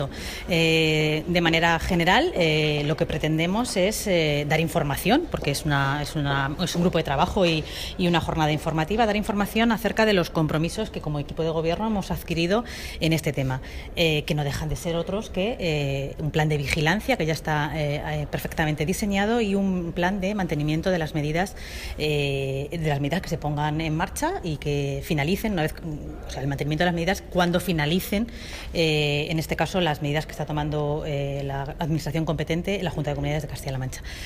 De manera general, lo que pretendemos es dar información, porque es un grupo de trabajo y una jornada informativa, dar información acerca de los compromisos que como equipo de gobierno hemos adquirido en este tema, que no dejan de ser otros que un plan de vigilancia que ya está perfectamente diseñado y un plan de mantenimiento de las medidas que se pongan en marcha y que finalicen una vez, o sea, el mantenimiento de las medidas cuando finalicen, en este caso, las medidas que está tomando la administración competente, la Junta de Comunidades de Castilla-La Mancha.